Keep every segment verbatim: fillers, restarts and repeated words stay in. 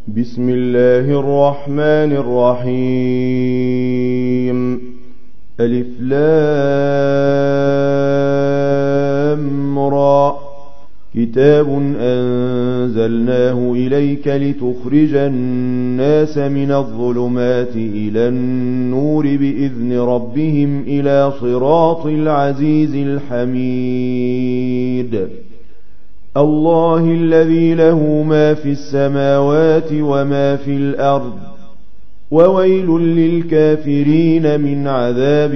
بسم الله الرحمن الرحيم. ألف لام را. كتاب أنزلناه إليك لتخرج الناس من الظلمات إلى النور بإذن ربهم إلى صراط العزيز الحميد. الله الذي له ما في السماوات وما في الأرض، وويل للكافرين من عذاب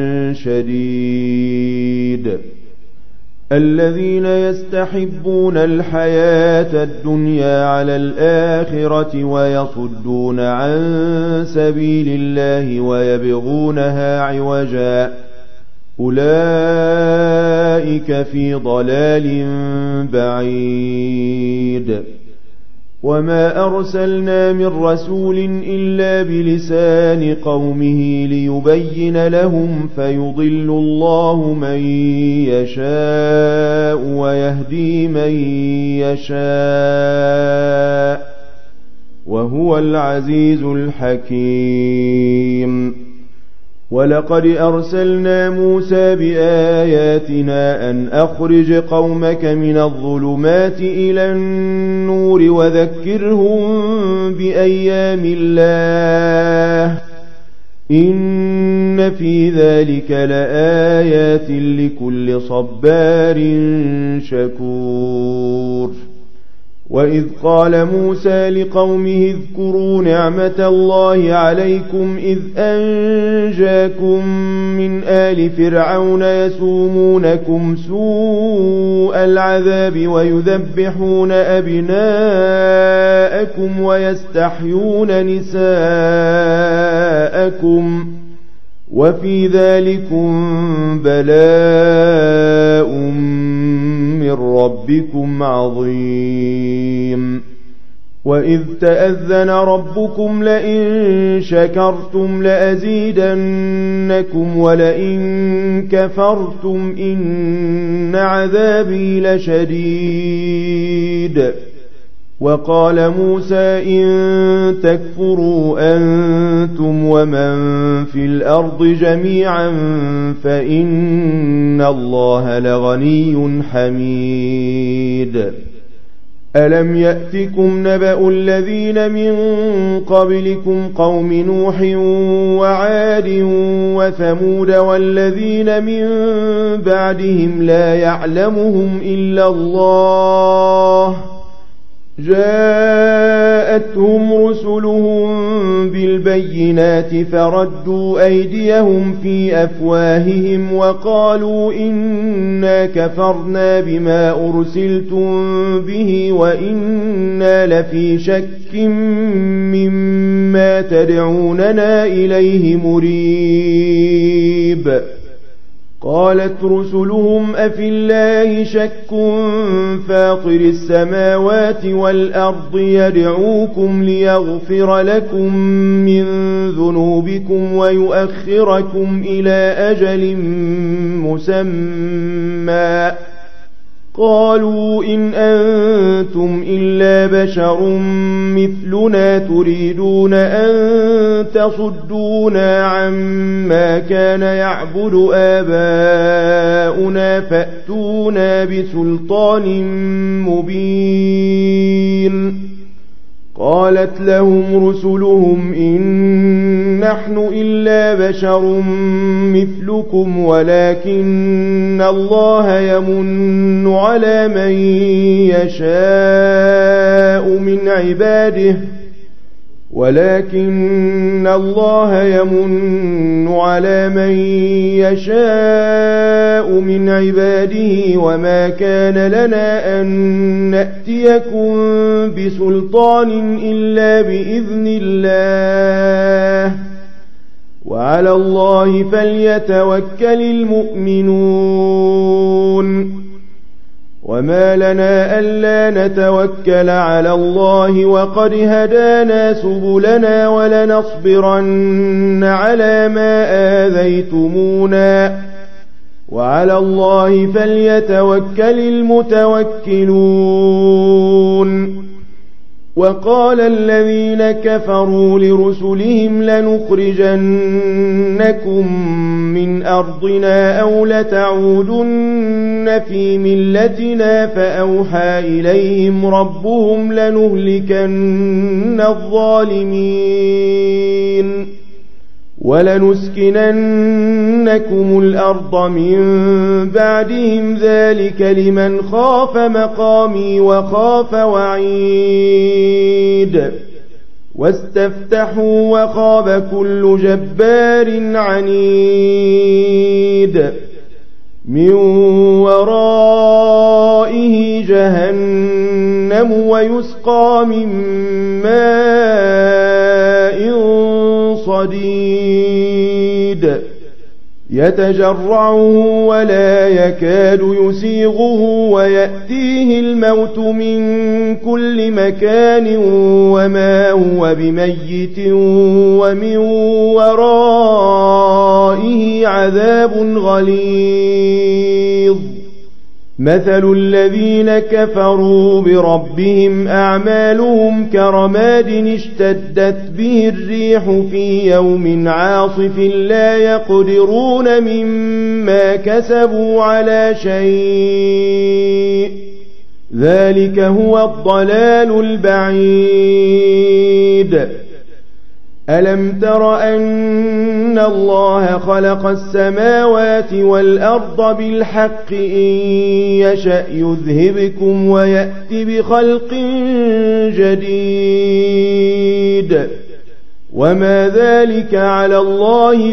شديد. الذين يستحبون الحياة الدنيا على الآخرة ويصدون عن سبيل الله ويبغونها عوجا، أولئك في ضلال بعيد. وما أرسلنا من رسول إلا بلسان قومه ليبين لهم، فيضل الله من يشاء ويهدي من يشاء، وهو العزيز الحكيم. ولقد أرسلنا موسى بآياتنا أن أخرج قومك من الظلمات إلى النور وذكرهم بأيام الله، إن في ذلك لآيات لكل صبار شكور. وإذ قال موسى لقومه اذكروا نعمة الله عليكم إذ أنجاكم من آل فرعون يسومونكم سوء العذاب ويذبحون أبناءكم ويستحيون نساءكم، وفي ذلكم بلاء من ربكم عظيم. وإذ تأذن ربكم لئن شكرتم لأزيدنكم ولئن كفرتم إن عذابي لشديد. وقال موسى إن تكفروا أنتم ومن في الأرض جميعا فإن الله لغني حميد. ألم يأتكم نبأ الذين من قبلكم قوم نوح وعاد وثمود والذين من بعدهم لا يعلمهم إلا الله، جاءتهم رسلهم بالبينات فردوا أيديهم في أفواههم وقالوا إنا كفرنا بما أرسلتم به وإنا لفي شك مما تدعوننا إليه مريب. قالت رسلهم أفي الله شك فاطر السماوات والأرض يدعوكم ليغفر لكم من ذنوبكم ويؤخركم إلى أجل مسمى، قالوا إن أنتم إلا بشر مثلنا تريدون أن تصدونا عما كان يعبد آباؤنا فأتونا بسلطان مبين. قالت لهم رسلهم إن نحن إلا بشر مثلكم ولكن الله يمن على من يشاء من عباده ولكن الله يمن على من يشاء من عباده وما كان لنا أن نأتيكم بسلطان إلا بإذن الله وعلى الله فليتوكل المؤمنون. وما لنا ألا نتوكل على الله وقد هدانا سبلنا ولنصبرن على ما آذيتمونا وعلى الله فليتوكل المتوكلون. وقال الذين كفروا لرسلهم لنخرجنكم من أرضنا أو لتعودن في ملتنا فأوحى إليهم ربهم لنهلكن الظالمين ولنسكننكم الأرض من بعدهم ذلك لمن خاف مقامي وخاف وعيد واستفتحوا وخاب كل جبار عنيد من ورائه جهنم ويسقى من ماء صديد يتجرعه ولا يكاد يسيغه ويأتيه الموت من كل مكان وما هو بميت ومن ورائه عذاب غليظ مثل الذين كفروا بربهم أعمالهم كرماد اشتدت به الريح في يوم عاصف لا يقدرون مما كسبوا على شيء ذلك هو الضلال البعيد ألم تر أن الله خلق السماوات والأرض بالحق إن يشأ يذهبكم ويأت بخلق جديد وما ذلك على الله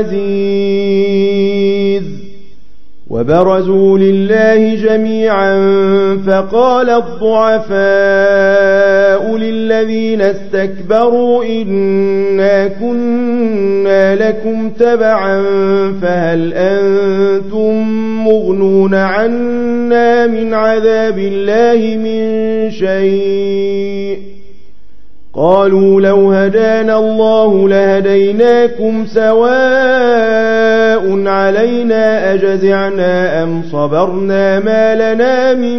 بعزيز وبرزوا لله جميعا فقال الضعفاء للذين استكبروا إنا كنا لكم تبعا فهل أنتم مغنون عنا من عذاب الله من شيء قالوا لو هدانا الله لهديناكم سواء علينا أجزعنا أم صبرنا ما لنا من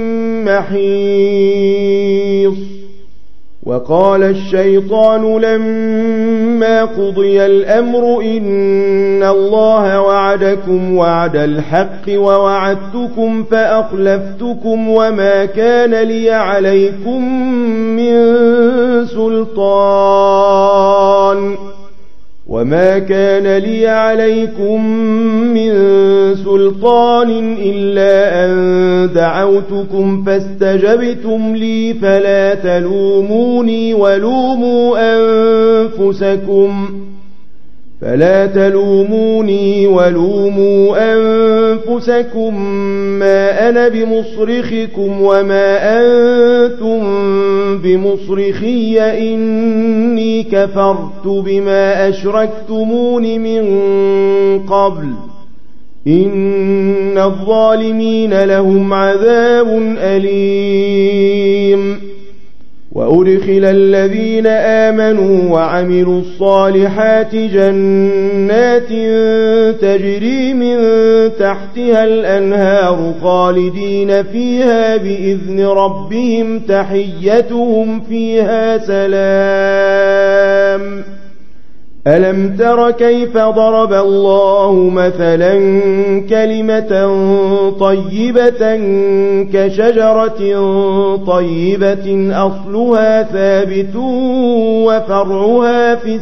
محيص وقال الشيطان لما قضي الأمر إن الله وعدكم وعد الحق ووعدتكم فأخلفتكم وما كان لي عليكم من سلطان وما كان لي عليكم من سلطان إلا أن دعوتكم فاستجبتم لي فلا تلوموني ولوموا أنفسكم فلا تلوموني ولوموا أنفسكم ما أنا بمصرخكم وما أنتم بمصرخي إني كفرت بما أشركتمون من قبل إن الظالمين لهم عذاب أليم وأدخل الذين آمنوا وعملوا الصالحات جنات تجري من تحتها الأنهار خالدين فيها بإذن ربهم تحيتهم فيها سلام ألم تر كيف ضرب الله مثلا كلمة طيبة كشجرة طيبة أصلها ثابت وفرعها في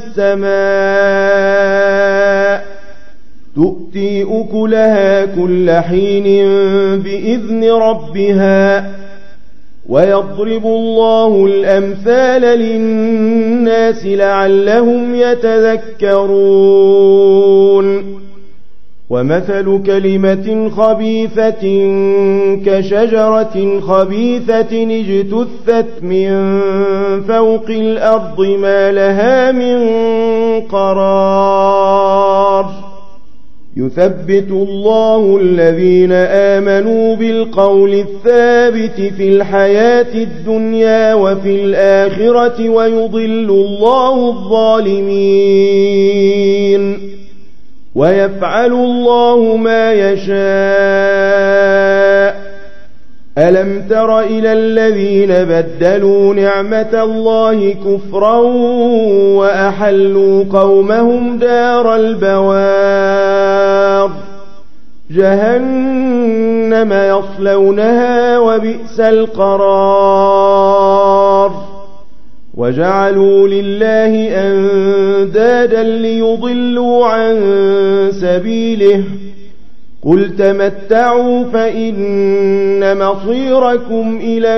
السماء تؤتي أكلها كل حين بإذن ربها ويضرب الله الأمثال للناس لعلهم يتذكرون ومثل كلمة خبيثة كشجرة خبيثة اجتثت من فوق الأرض ما لها من قرار يثبت الله الذين آمنوا بالقول الثابت في الحياة الدنيا وفي الآخرة ويضل الله الظالمين ويفعل الله ما يشاء ألم تر إلى الذين بدلوا نعمة الله كفرا وأحلوا قومهم دار البوار جهنم يصلونها وبئس القرار وجعلوا لله أندادا ليضلوا عن سبيله قل تمتعوا فإن مصيركم إلى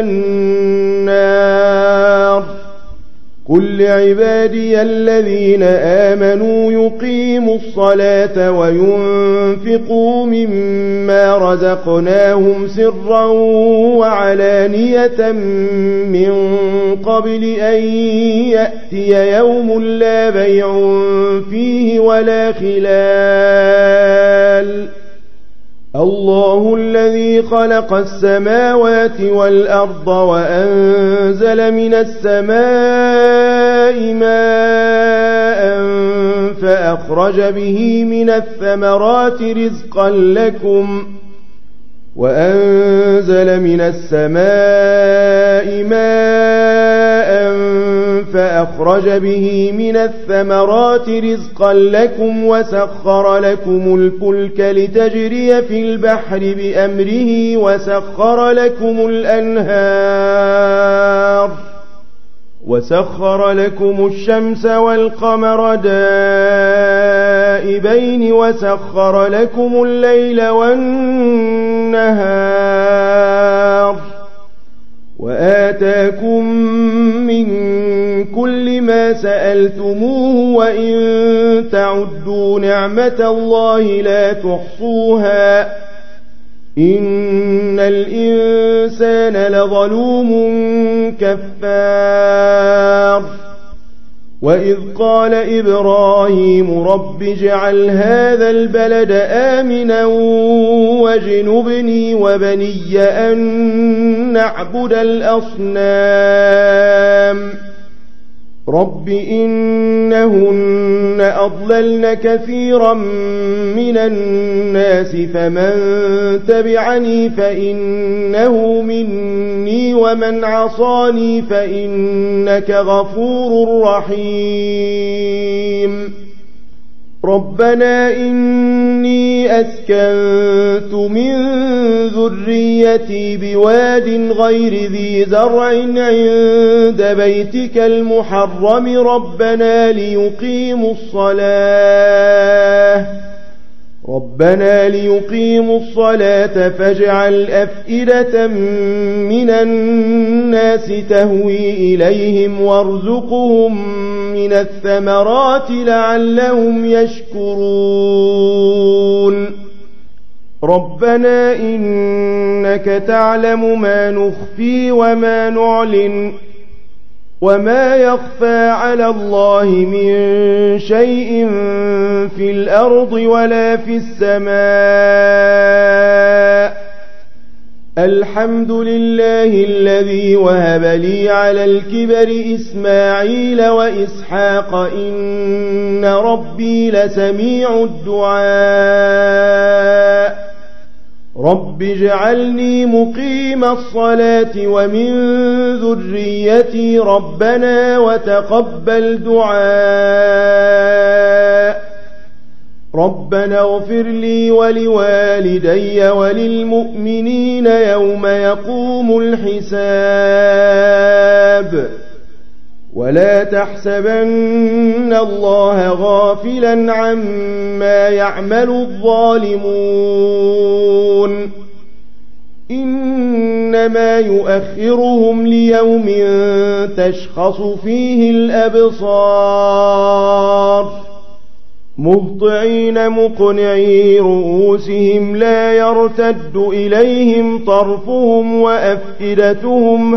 النار قل لعبادي الذين آمنوا يقيموا الصلاة وينفقوا مما رزقناهم سرا وعلانية من قبل أن يأتي يوم لا بيع فيه ولا خلال الله الذي خلق السماوات والأرض وأنزل من السماء ماء فأخرج به من الثمرات رزقا لكم وأنزل من السماء ماء فأخرج به من الثمرات رزقا لكم وسخر لكم الفلك لتجري في البحر بأمره وسخر لكم الأنهار وسخر لكم الشمس والقمر دائبين وسخر لكم الليل والنهار وآتاكم من كل ما سألتموه وإن تعدوا نعمة الله لا تحصوها إن الإنسان لظلوم كفار وإذ قال إبراهيم رب اجعل هذا البلد آمنا واجنبني وبني أن نعبد الأصنام رب إنهن أضللن كثيرا من الناس فمن تبعني فإنه مني ومن عصاني فإنك غفور رحيم ربنا إني أسكنت من ذريتي بواد غير ذي زرع عند بيتك المحرم ربنا ليقيموا الصلاة ربنا ليقيموا الصلاة فاجعل أفئدة من الناس تهوي إليهم وارزقهم من الثمرات لعلهم يشكرون ربنا إنك تعلم ما نخفي وما نعلن وما يخفى على الله من شيء في الأرض ولا في السماء الحمد لله الذي وهب لي على الكبر إسماعيل وإسحاق إن ربي لسميع الدعاء رب اجعلني مقيم الصلاة ومن ذريتي ربنا وتقبل دعاء ربنا اغفر لي ولوالدي وللمؤمنين يوم يقوم الحساب ولا تحسبن الله غافلا عما يعمل الظالمون إنما يؤخرهم ليوم تشخص فيه الأبصار مهطعين مقنعي رؤوسهم لا يرتد إليهم طرفهم وأفئدتهم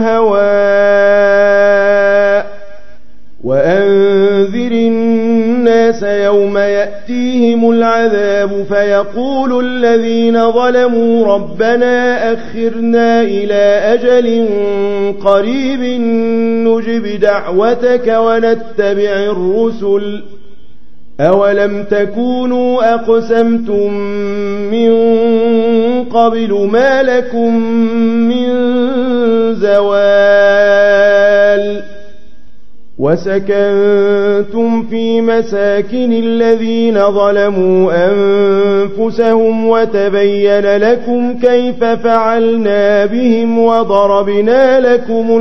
هواء وأنذر الناس يوم يأتيهم العذاب فيقول الذين ظلموا ربنا أخرنا إلى أجل قريب نجب دعوتك ونتبع الرسل أولم تكونوا أقسمتم من قبل ما لكم من زوال وسكنتم في مساكن الذين ظلموا أنفسهم وتبين لكم كيف فعلنا بهم وضربنا لكم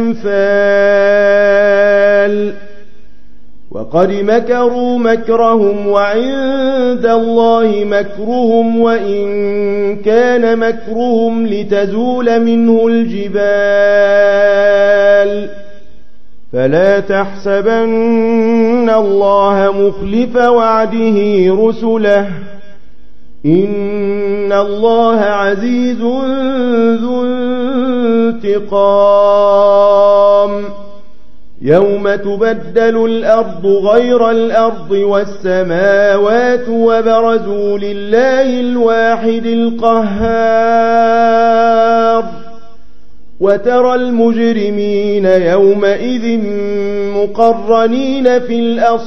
الأمثال وقد مكروا مكرهم وعند الله مكرهم وإن كان مكرهم لتزول منه الجبال فلا تحسبن الله مخلف وعده رسله إن الله عزيز ذو انتقام يوم تبدل الأرض غير الأرض والسماوات وبرزوا لله الواحد القهار وترى المجرمين يومئذ مقرنين في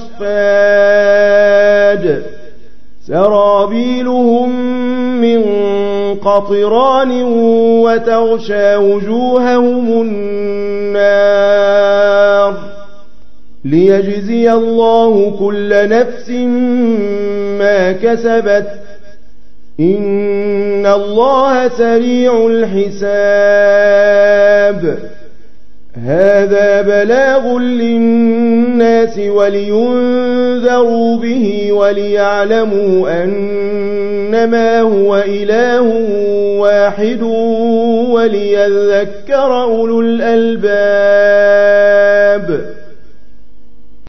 الأصفاد سرابيلهم من قطران وتغشى وجوههم النار ليجزي الله كل نفس ما كسبت إن الله سريع الحساب هذا بلاغ للناس ولينذروا به وليعلموا أنما هو إله واحد وليذكر أولو الألباب